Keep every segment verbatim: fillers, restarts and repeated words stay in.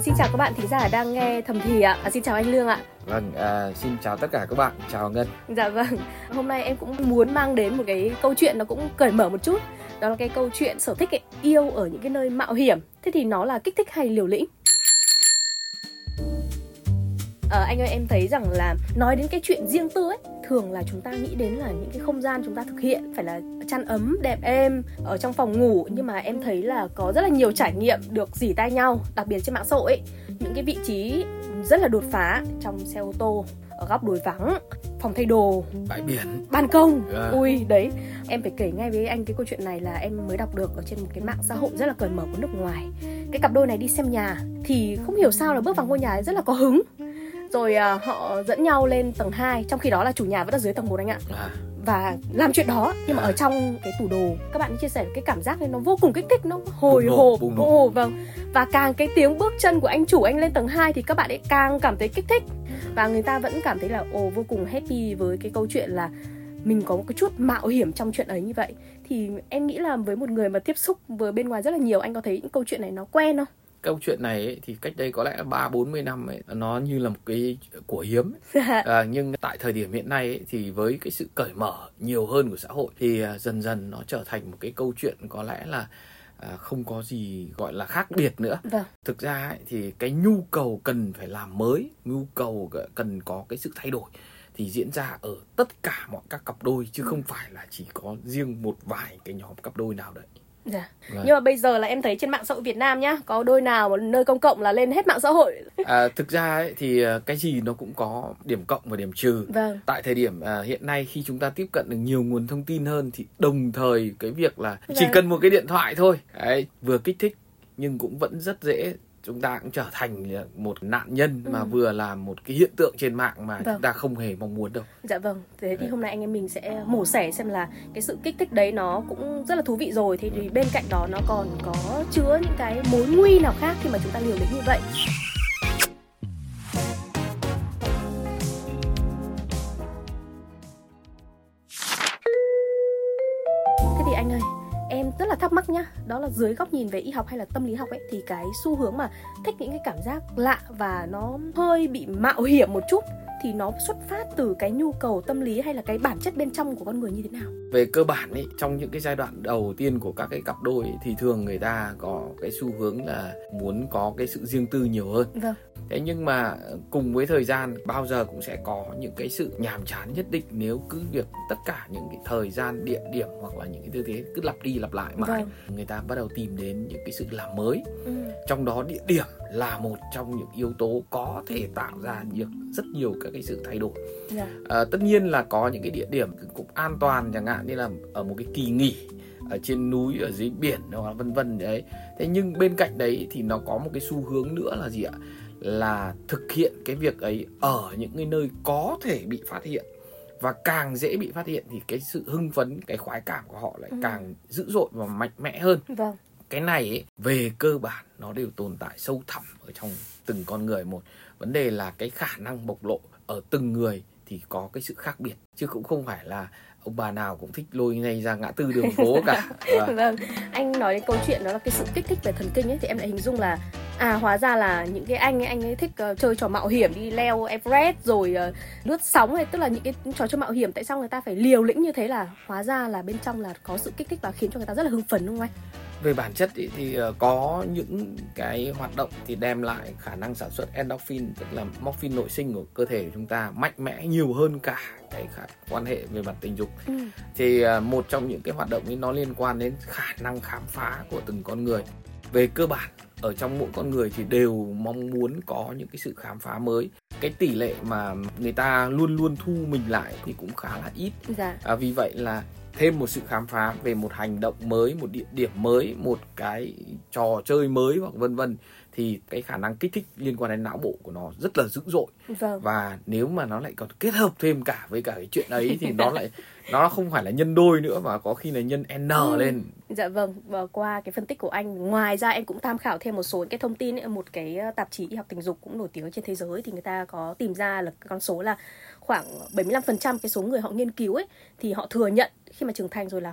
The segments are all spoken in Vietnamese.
Xin chào các bạn thính giả đang nghe Thầm Thì ạ. À, xin chào anh Lương ạ. Vâng, à, xin chào tất cả các bạn, chào Ngân. Dạ vâng, hôm nay em cũng muốn mang đến một cái câu chuyện nó cũng cởi mở một chút. Đó là cái câu chuyện sở thích ấy, yêu ở những cái nơi mạo hiểm. Thế thì nó là kích thích hay liều lĩnh? À, anh ơi, em thấy rằng là nói đến cái chuyện riêng tư ấy, thường là chúng ta nghĩ đến là những cái không gian chúng ta thực hiện phải là chăn ấm, đẹp êm ở trong phòng ngủ. Nhưng mà em thấy là có rất là nhiều trải nghiệm được rỉ tai nhau, đặc biệt trên mạng xã hội ấy. Những cái vị trí rất là đột phá trong xe ô tô, ở góc đồi vắng, phòng thay đồ, bãi biển, ban công. Yeah. Ui, đấy, em phải kể ngay với anh cái câu chuyện này là em mới đọc được ở trên một cái mạng xã hội rất là cởi mở của nước ngoài. Cái cặp đôi này đi xem nhà thì không hiểu sao là bước vào ngôi nhà rất là có hứng. Rồi à, họ dẫn nhau lên tầng hai, trong khi đó là chủ nhà vẫn ở dưới tầng một anh ạ. À. Và làm chuyện đó, nhưng mà ở trong cái tủ đồ, các bạn chia sẻ cái cảm giác này nó vô cùng kích thích, nó hồi hộp. Ồ, vâng. Và càng cái tiếng bước chân của anh chủ anh lên tầng hai thì các bạn ấy càng cảm thấy kích thích. Và người ta vẫn cảm thấy là ồ, vô cùng happy với cái câu chuyện là mình có một cái chút mạo hiểm trong chuyện ấy như vậy. Thì em nghĩ là với một người mà tiếp xúc với bên ngoài rất là nhiều, anh có thấy những câu chuyện này nó quen không? Câu chuyện này ấy, thì cách đây có lẽ ba bốn mươi năm ấy, nó như là một cái của hiếm ấy. À, nhưng tại thời điểm hiện nay ấy, thì với cái sự cởi mở nhiều hơn của xã hội thì à, dần dần nó trở thành một cái câu chuyện có lẽ là à, không có gì gọi là khác biệt nữa. Vâng. Thực ra ấy, thì cái nhu cầu cần phải làm mới, nhu cầu cần có cái sự thay đổi thì diễn ra ở tất cả mọi các cặp đôi, chứ không phải là chỉ có riêng một vài cái nhóm cặp đôi nào đấy. Dạ. Vâng. Nhưng mà bây giờ là em thấy trên mạng xã hội Việt Nam nhá, có đôi nào mà nơi công cộng là lên hết mạng xã hội. À, thực ra ấy, thì cái gì nó cũng có điểm cộng và điểm trừ. Vâng. Tại thời điểm à, hiện nay khi chúng ta tiếp cận được nhiều nguồn thông tin hơn thì đồng thời cái việc là vâng. chỉ cần một cái điện thoại thôi, đấy, vừa kích thích nhưng cũng vẫn rất dễ chúng ta cũng trở thành một nạn nhân mà ừ. vừa là một cái hiện tượng trên mạng mà vâng. chúng ta không hề mong muốn đâu. Dạ vâng, thế thì hôm nay anh em mình sẽ mổ xẻ xem là cái sự kích thích đấy nó cũng rất là thú vị rồi. Thế thì bên cạnh đó nó còn có chứa những cái mối nguy nào khác khi mà chúng ta liều lĩnh như vậy. Thế thì anh ơi, em rất là thắc mắc nhá, đó là dưới góc nhìn về y học hay là tâm lý học ấy, thì cái xu hướng mà thích những cái cảm giác lạ và nó hơi bị mạo hiểm một chút thì nó xuất phát từ cái nhu cầu tâm lý hay là cái bản chất bên trong của con người như thế nào? Về cơ bản ấy, trong những cái giai đoạn đầu tiên của các cái cặp đôi ấy, thì thường người ta có cái xu hướng là muốn có cái sự riêng tư nhiều hơn. Vâng. Thế nhưng mà cùng với thời gian bao giờ cũng sẽ có những cái sự nhàm chán nhất định nếu cứ việc tất cả những cái thời gian, địa điểm hoặc là những cái tư thế cứ lặp đi lặp lại mãi. Vâng. Người ta bắt đầu tìm đến những cái sự làm mới. Ừ. Trong đó địa điểm là một trong những yếu tố có thể tạo ra được rất nhiều các cái sự thay đổi. Yeah. À, tất nhiên là có những cái địa điểm cũng an toàn, chẳng hạn như là ở một cái kỳ nghỉ ở trên núi, ở dưới biển hoặc vân vân đấy. Thế nhưng bên cạnh đấy thì nó có một cái xu hướng nữa là gì ạ? Là thực hiện cái việc ấy ở những cái nơi có thể bị phát hiện. Và càng dễ bị phát hiện thì cái sự hưng phấn, cái khoái cảm của họ lại ừ. càng dữ dội và mạnh mẽ hơn. Vâng. Cái này ấy, về cơ bản nó đều tồn tại sâu thẳm ở trong từng con người một. Vấn đề là cái khả năng bộc lộ ở từng người thì có cái sự khác biệt, chứ cũng không phải là ông bà nào cũng thích lôi ngay ra ngã tư đường phố cả. Vâng. Vâng, anh nói đến câu chuyện đó là cái sự kích thích về thần kinh ấy, thì em lại hình dung là à, hóa ra là những cái anh ấy, anh ấy thích uh, chơi trò mạo hiểm, đi leo Everest rồi uh, lướt sóng hay tức là những cái trò chơi mạo hiểm. Tại sao người ta phải liều lĩnh như thế, là hóa ra là bên trong là có sự kích thích và khiến cho người ta rất là hưng phấn, đúng không anh? Về bản chất ý, thì uh, có những cái hoạt động thì đem lại khả năng sản xuất endorphin, tức là morphine nội sinh của cơ thể của chúng ta mạnh mẽ nhiều hơn cả cái khả quan hệ về mặt tình dục. Ừ. Thì uh, một trong những cái hoạt động ấy nó liên quan đến khả năng khám phá của từng con người. Về cơ bản ở trong mỗi con người thì đều mong muốn có những cái sự khám phá mới. Cái tỷ lệ mà người ta luôn luôn thu mình lại thì cũng khá là ít. Dạ. À, vì vậy là thêm một sự khám phá về một hành động mới, một địa điểm mới, một cái trò chơi mới hoặc vân vân thì cái khả năng kích thích liên quan đến não bộ của nó rất là dữ dội. Vâng. Và nếu mà nó lại còn kết hợp thêm cả với cả cái chuyện ấy thì nó lại nó không phải là nhân đôi nữa mà có khi là nhân N ừ. lên. Dạ vâng, và qua cái phân tích của anh, ngoài ra em cũng tham khảo thêm một số cái thông tin ấy, một cái tạp chí y học tình dục cũng nổi tiếng trên thế giới thì người ta có tìm ra là con số là khoảng bảy mươi lăm phần trăm cái số người họ nghiên cứu ấy thì họ thừa nhận khi mà trưởng thành rồi là họ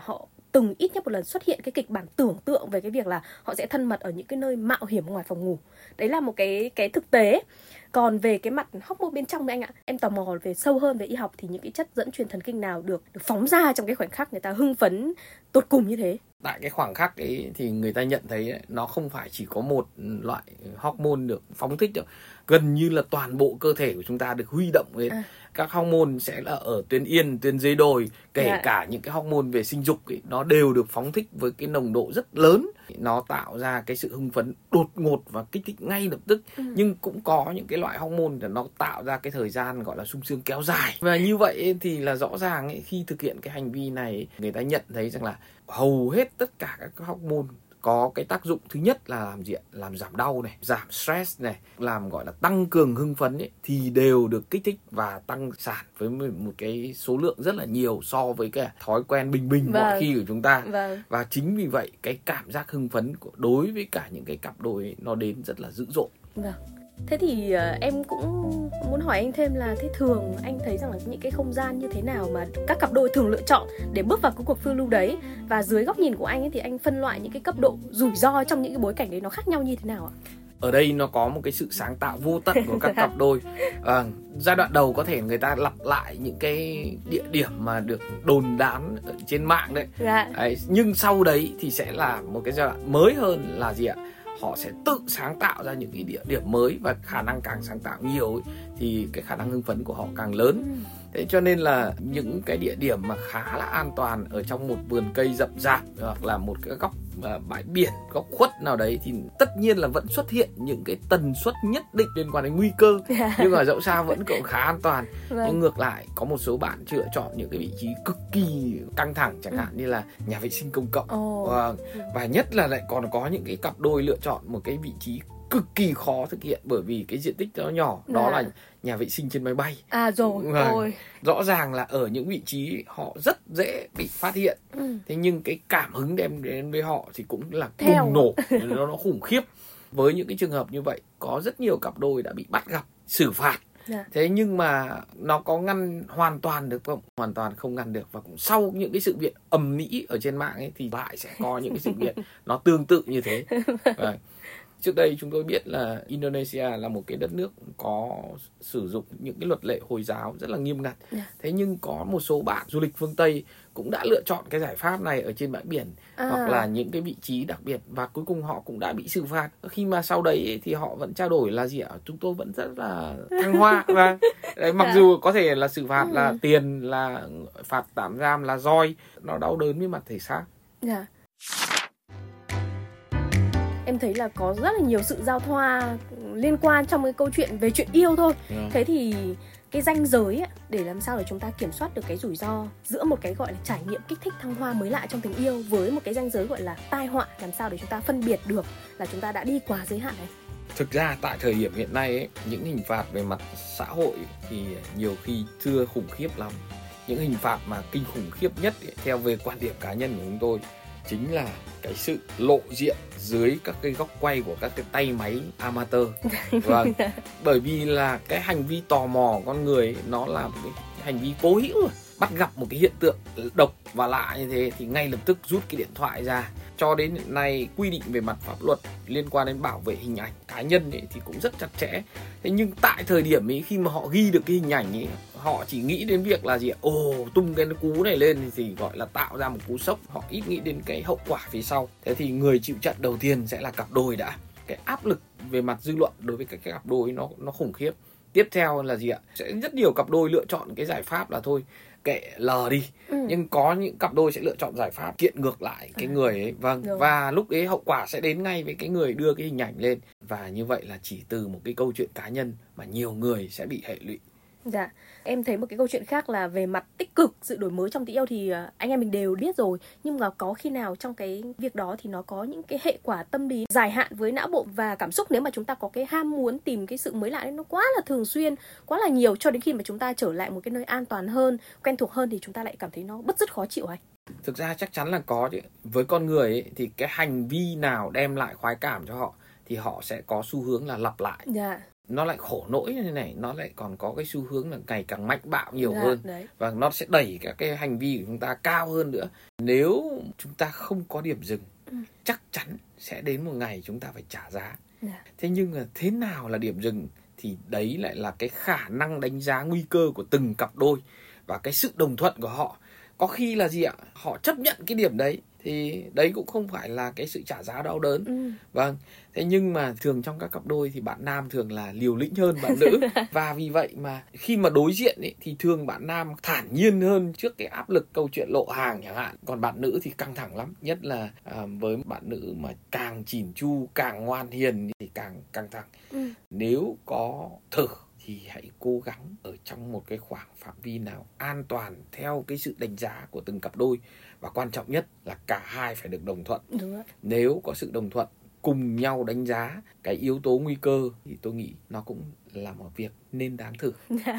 từng ít nhất một lần xuất hiện cái kịch bản tưởng tượng về cái việc là họ sẽ thân mật ở những cái nơi mạo hiểm ngoài phòng ngủ. Đấy là một cái cái thực tế. Còn về cái mặt hormone bên trong thì anh ạ, em tò mò về sâu hơn về y học thì những cái chất dẫn truyền thần kinh nào được, được phóng ra trong cái khoảnh khắc người ta hưng phấn tột cùng như thế? Tại cái khoảng khắc ấy thì người ta nhận thấy ấy, nó không phải chỉ có một loại hormone được phóng thích đâu, gần như là toàn bộ cơ thể của chúng ta được huy động lên. À. Các hormone sẽ là ở tuyến yên, tuyến dưới đồi, kể yeah. cả những cái hormone về sinh dục ấy, nó đều được phóng thích với cái nồng độ rất lớn. Nó tạo ra cái sự hưng phấn đột ngột và kích thích ngay lập tức. Ừ. Nhưng cũng có những cái loại hormone là nó tạo ra cái thời gian gọi là sung sướng kéo dài. Và như vậy ấy, thì là rõ ràng ấy, khi thực hiện cái hành vi này, người ta nhận thấy rằng là hầu hết tất cả các hormone có cái tác dụng thứ nhất là làm gì ạ? Làm giảm đau này, giảm stress này, làm gọi là tăng cường hưng phấn ấy, thì đều được kích thích và tăng sản với một cái số lượng rất là nhiều so với cái thói quen bình bình vâng. mọi khi của chúng ta. Vâng. Và chính vì vậy cái cảm giác hưng phấn của đối với cả những cái cặp đôi ấy, nó đến rất là dữ dội. Vâng. Thế thì uh, em cũng muốn hỏi anh thêm là thế thường anh thấy rằng là những cái không gian như thế nào mà các cặp đôi thường lựa chọn để bước vào cái cuộc phiêu lưu đấy, và dưới góc nhìn của anh ấy thì anh phân loại những cái cấp độ rủi ro trong những cái bối cảnh đấy nó khác nhau như thế nào ạ? Ở đây nó có một cái sự sáng tạo vô tận của các cặp đôi. À, giai đoạn đầu có thể người ta lặp lại những cái địa điểm mà được đồn đán ở trên mạng đấy. Dạ. Đấy. Nhưng sau đấy thì sẽ là một cái giai đoạn mới hơn là gì ạ? Họ sẽ tự sáng tạo ra những cái địa điểm mới, và khả năng càng sáng tạo nhiều ấy, thì cái khả năng hưng phấn của họ càng lớn. Thế cho nên là những cái địa điểm mà khá là an toàn ở trong một vườn cây rậm rạp hoặc là một cái góc uh, bãi biển, góc khuất nào đấy thì tất nhiên là vẫn xuất hiện những cái tần suất nhất định liên quan đến nguy cơ. Nhưng mà dẫu sao vẫn cũng khá an toàn. Vâng. Nhưng ngược lại có một số bạn lựa chọn những cái vị trí cực kỳ căng thẳng, chẳng hạn như là nhà vệ sinh công cộng. Oh. Và, và nhất là lại còn có những cái cặp đôi lựa chọn một cái vị trí cực kỳ khó thực hiện bởi vì cái diện tích nó nhỏ, đó à. là nhà vệ sinh trên máy bay. À rồi, rồi. Rõ ràng là ở những vị trí họ rất dễ bị phát hiện. Ừ. Thế nhưng cái cảm hứng đem đến với họ thì cũng là Theo. bùng nổ, nó, nó khủng khiếp. Với những cái trường hợp như vậy, có rất nhiều cặp đôi đã bị bắt gặp, xử phạt. Yeah. Thế nhưng mà nó có ngăn hoàn toàn được không? Hoàn toàn không ngăn được. Và cũng sau những cái sự việc ầm ĩ ở trên mạng ấy thì lại sẽ có những cái sự việc nó tương tự như thế. Đấy. Trước đây chúng tôi biết là Indonesia là một cái đất nước có sử dụng những cái luật lệ Hồi giáo rất là nghiêm ngặt. Yeah. Thế nhưng có một số bạn du lịch phương Tây cũng đã lựa chọn cái giải pháp này ở trên bãi biển à. hoặc là những cái vị trí đặc biệt, và cuối cùng họ cũng đã bị xử phạt. Khi mà sau đấy thì họ vẫn trao đổi là gì ạ? Chúng tôi vẫn rất là thăng hoa. Và đấy, mặc yeah. dù có thể là xử phạt ừ. là tiền, là phạt tạm giam, là roi, nó đau đớn với mặt thể xác. Yeah. Em thấy là có rất là nhiều sự giao thoa liên quan trong cái câu chuyện về chuyện yêu thôi. Yeah. Thế thì cái ranh giới ấy, để làm sao để chúng ta kiểm soát được cái rủi ro giữa một cái gọi là trải nghiệm kích thích thăng hoa mới lạ trong tình yêu với một cái ranh giới gọi là tai họa, làm sao để chúng ta phân biệt được là chúng ta đã đi quá giới hạn này? Thực ra tại thời điểm hiện nay ấy, những hình phạt về mặt xã hội thì nhiều khi chưa khủng khiếp lắm. Những hình phạt mà kinh khủng khiếp nhất ấy, theo về quan điểm cá nhân của chúng tôi, chính là cái sự lộ diện dưới các cái góc quay của các cái tay máy amateur. Vâng. Bởi vì là cái hành vi tò mò của con người ấy, nó là một cái hành vi cố hữu. Bắt gặp một cái hiện tượng độc và lạ như thế thì ngay lập tức rút cái điện thoại ra. Cho đến hiện nay quy định về mặt pháp luật liên quan đến bảo vệ hình ảnh cá nhân ấy thì cũng rất chặt chẽ. Thế nhưng tại thời điểm ấy, khi mà họ ghi được cái hình ảnh ấy, họ chỉ nghĩ đến việc là gì ạ? Ồ, tung cái cú này lên thì gọi là tạo ra một cú sốc. Họ ít nghĩ đến cái hậu quả phía sau. Thế thì người chịu trận đầu tiên sẽ là cặp đôi đã. Cái áp lực về mặt dư luận đối với các cặp đôi nó nó khủng khiếp. Tiếp theo là gì ạ? Sẽ rất nhiều cặp đôi lựa chọn cái giải pháp là thôi kệ lờ đi. Ừ. Nhưng có những cặp đôi sẽ lựa chọn giải pháp kiện ngược lại cái à. người ấy. Vâng. Rồi. Và lúc đấy hậu quả sẽ đến ngay với cái người đưa cái hình ảnh lên. Và như vậy là chỉ từ một cái câu chuyện cá nhân mà nhiều người sẽ bị hệ lụy. Dạ, em thấy một cái câu chuyện khác là về mặt tích cực, sự đổi mới trong tình yêu thì anh em mình đều biết rồi. Nhưng mà có khi nào trong cái việc đó thì nó có những cái hệ quả tâm lý dài hạn với não bộ và cảm xúc, nếu mà chúng ta có cái ham muốn tìm cái sự mới lạ ấy, nó quá là thường xuyên, quá là nhiều, cho đến khi mà chúng ta trở lại một cái nơi an toàn hơn, quen thuộc hơn thì chúng ta lại cảm thấy nó bứt rứt khó chịu hay? Thực ra chắc chắn là có chứ. Với con người ấy, thì cái hành vi nào đem lại khoái cảm cho họ thì họ sẽ có xu hướng là lặp lại. Dạ. nó lại khổ nỗi như thế này, nó lại còn có cái xu hướng là ngày càng mạnh bạo nhiều Dạ, hơn. đấy. Và nó sẽ đẩy các cái hành vi của chúng ta cao hơn nữa. Nếu chúng ta không có điểm dừng, ừ. chắc chắn sẽ đến một ngày chúng ta phải trả giá. Dạ. Thế nhưng mà thế nào là điểm dừng? Thì đấy lại là cái khả năng đánh giá nguy cơ của từng cặp đôi và cái sự đồng thuận của họ. Có khi là gì ạ? Họ chấp nhận cái điểm đấy thì đấy cũng không phải là cái sự trả giá đau đớn. Ừ. Vâng. Thế nhưng mà thường trong các cặp đôi thì bạn nam thường là liều lĩnh hơn bạn nữ. Và vì vậy mà khi mà đối diện ấy, thì thường bạn nam thản nhiên hơn trước cái áp lực câu chuyện lộ hàng chẳng hạn. Còn bạn nữ thì căng thẳng lắm. Nhất là à, với bạn nữ mà càng chỉn chu, càng ngoan hiền thì càng căng thẳng. Ừ. Nếu có thử thì hãy cố gắng ở trong một cái khoảng phạm vi nào an toàn theo cái sự đánh giá của từng cặp đôi. Và quan trọng nhất là cả hai phải được đồng thuận. Đúng rồi. Nếu có sự đồng thuận, cùng nhau đánh giá cái yếu tố nguy cơ thì tôi nghĩ nó cũng là một việc nên đáng thử.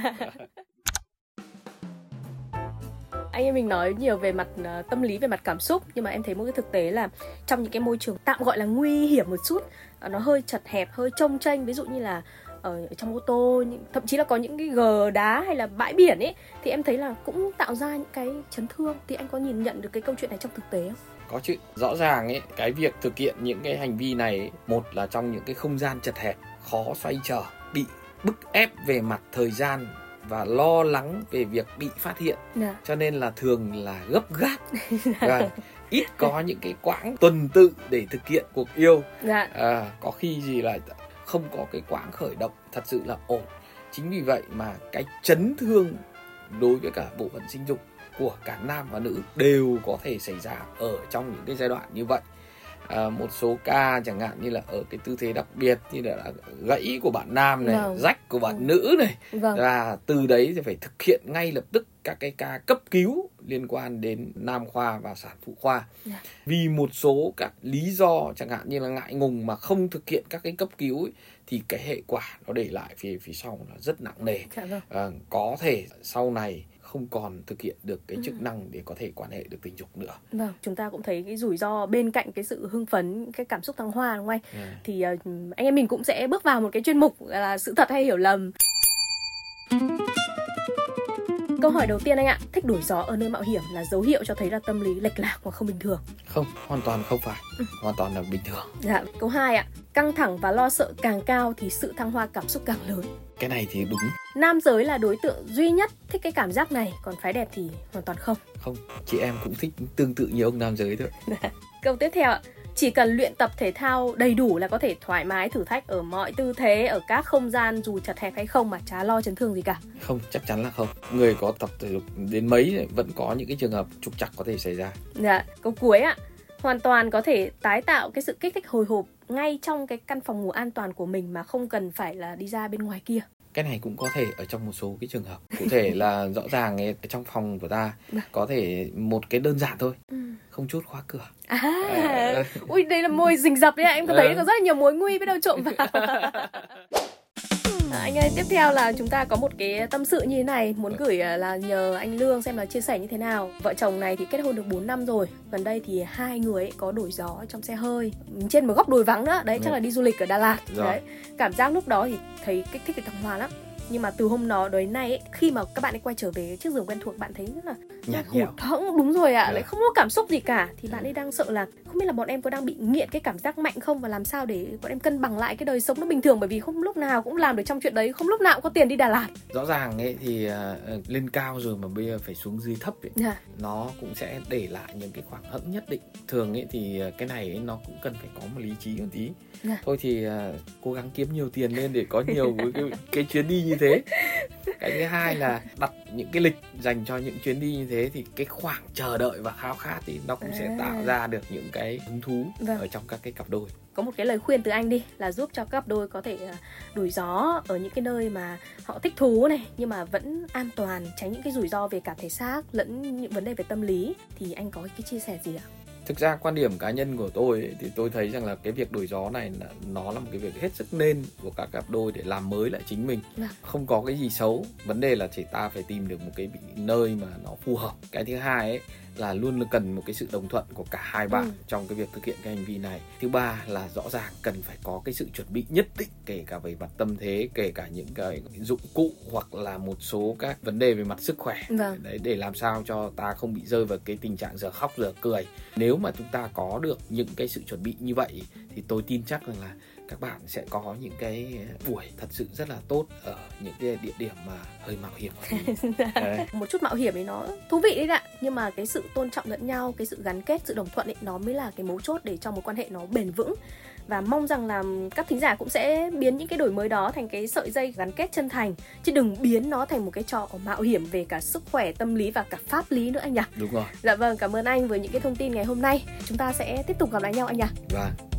Anh em mình nói nhiều về mặt uh, tâm lý, về mặt cảm xúc, nhưng mà em thấy một cái thực tế là trong những cái môi trường tạm gọi là nguy hiểm một chút, uh, nó hơi chật hẹp, hơi chông chênh, ví dụ như là ở trong ô tô, thậm chí là có những cái gờ đá hay là bãi biển ấy, thì em thấy là cũng tạo ra những cái chấn thương. Thì anh có nhìn nhận được cái câu chuyện này trong thực tế không? Có chứ, rõ ràng ấy, cái việc thực hiện những cái hành vi này ấy, một là trong những cái không gian chật hẹp, khó xoay trở, bị bức ép về mặt thời gian và lo lắng về việc bị phát hiện. Dạ. Cho nên là thường là gấp gáp và ít có những cái quãng tuần tự để thực hiện cuộc yêu. Dạ. À, có khi gì là không có cái quãng khởi động thật sự là ổn. Chính vì vậy mà cái chấn thương đối với cả bộ phận sinh dục của cả nam và nữ đều có thể xảy ra ở trong những cái giai đoạn như vậy. À, một số ca chẳng hạn như là ở cái tư thế đặc biệt như là gãy của bạn nam này, vâng. rách của bạn vâng. nữ này. Vâng. Và từ đấy thì phải thực hiện ngay lập tức các cái ca cấp cứu liên quan đến nam khoa và sản phụ khoa. Yeah. Vì một số các lý do chẳng hạn như là ngại ngùng mà không thực hiện các cái cấp cứu ấy, thì cái hệ quả nó để lại phía phía sau là rất nặng nề. Dạ vâng. À, có thể sau này không còn thực hiện được cái chức năng để có thể quan hệ được tình dục nữa. Vâng, chúng ta cũng thấy cái rủi ro bên cạnh cái sự hưng phấn, cái cảm xúc thăng hoa đúng không anh? Yeah. Thì uh, anh em mình cũng sẽ bước vào một cái chuyên mục là sự thật hay hiểu lầm. Câu hỏi đầu tiên anh ạ, thích đổi gió ở nơi mạo hiểm là dấu hiệu cho thấy là tâm lý lệch lạc hoặc không bình thường? Không, hoàn toàn không phải, ừ. hoàn toàn là bình thường. Dạ. Câu hai ạ, căng thẳng và lo sợ càng cao thì sự thăng hoa cảm xúc càng lớn. Cái này thì đúng. Nam giới là đối tượng duy nhất thích cái cảm giác này, còn phái đẹp thì hoàn toàn không. Không, chị em cũng thích tương tự như ông nam giới thôi. Câu tiếp theo ạ, chỉ cần luyện tập thể thao đầy đủ là có thể thoải mái thử thách ở mọi tư thế, ở các không gian dù chật hẹp hay không mà chả lo chấn thương gì cả? Không, chắc chắn là không. Người có tập thể dục đến mấy vẫn có những cái trường hợp trục trặc có thể xảy ra. Dạ, câu cuối ạ, hoàn toàn có thể tái tạo cái sự kích thích hồi hộp ngay trong cái căn phòng ngủ an toàn của mình mà không cần phải là đi ra bên ngoài kia. Cái này cũng có thể ở trong một số cái trường hợp. Cụ thể là rõ ràng ấy, trong phòng của ta có thể một cái đơn giản thôi, ừ. không chốt khóa cửa. À, à. Ui, đây là mồi rình rập đấy ạ. Em có thấy có rất là nhiều mối nguy biết đâu trộm vào. À, anh ơi, tiếp theo là chúng ta có một cái tâm sự như thế này, muốn gửi là nhờ anh Lương xem là chia sẻ như thế nào. Vợ chồng này thì kết hôn được bốn năm rồi. Gần đây thì hai người ấy có đổi gió trong xe hơi trên một góc đồi vắng nữa. Đấy, chắc là đi du lịch ở Đà Lạt. Đấy, cảm giác lúc đó thì thấy kích thích cái thăng hoa lắm. Nhưng mà từ hôm đó đến nay ấy, khi mà các bạn ấy quay trở về chiếc giường quen thuộc, bạn thấy rất là nhạt hụt hẫng. Đúng rồi ạ, à, lại không có cảm xúc gì cả. Thì bạn ấy đang sợ là không biết là bọn em có đang bị nghiện cái cảm giác mạnh không, và làm sao để bọn em cân bằng lại cái đời sống nó bình thường, bởi vì không lúc nào cũng làm được trong chuyện đấy, không lúc nào cũng có tiền đi Đà Lạt. Rõ ràng ấy thì uh, lên cao rồi mà bây giờ phải xuống dưới thấp ấy, yeah. nó cũng sẽ để lại những cái khoảng hẫng nhất định. Thường ấy thì cái này ấy, nó cũng cần phải có một lý trí một tí. Yeah. Thôi thì uh, cố gắng kiếm nhiều tiền lên để có nhiều cái, cái chuyến đi như thế. Cái thứ hai là đặt những cái lịch dành cho những chuyến đi như thế, thì cái khoảng chờ đợi và khao khát thì nó cũng à. sẽ tạo ra được những cái hứng thú vâng. ở trong các cái cặp đôi. Có một cái lời khuyên từ anh đi, là giúp cho các cặp đôi có thể đổi gió ở những cái nơi mà họ thích thú này, nhưng mà vẫn an toàn, tránh những cái rủi ro về cả thể xác lẫn những vấn đề về tâm lý. Thì anh có cái chia sẻ gì ạ? Thực ra quan điểm cá nhân của tôi ấy, thì tôi thấy rằng là cái việc đổi gió này là, nó là một cái việc hết sức nên của các cặp đôi để làm mới lại chính mình. Vâng. Không có cái gì xấu, vấn đề là chỉ ta phải tìm được một cái nơi mà nó phù hợp. Cái thứ hai ấy là luôn là cần một cái sự đồng thuận của cả hai bạn Ừ. trong cái việc thực hiện cái hành vi này. Thứ ba là rõ ràng cần phải có cái sự chuẩn bị nhất định, kể cả về mặt tâm thế, kể cả những cái dụng cụ hoặc là một số các vấn đề về mặt sức khỏe. Vâng. Đấy, để làm sao cho ta không bị rơi vào cái tình trạng giờ khóc giờ cười. Nếu mà chúng ta có được những cái sự chuẩn bị như vậy thì tôi tin chắc rằng là các bạn sẽ có những cái buổi thật sự rất là tốt ở những cái địa điểm mà hơi mạo hiểm. Đấy. Một chút mạo hiểm thì nó thú vị đấy ạ, nhưng mà cái sự tôn trọng lẫn nhau, cái sự gắn kết, sự đồng thuận ấy, nó mới là cái mấu chốt để cho mối quan hệ nó bền vững. Và mong rằng là các thính giả cũng sẽ biến những cái đổi mới đó thành cái sợi dây gắn kết chân thành, chứ đừng biến nó thành một cái trò mạo hiểm về cả sức khỏe, tâm lý và cả pháp lý nữa anh nhỉ. Đúng rồi. Dạ vâng, cảm ơn anh với những cái thông tin ngày hôm nay. Chúng ta sẽ tiếp tục gặp lại nhau anh nhỉ. Vâng.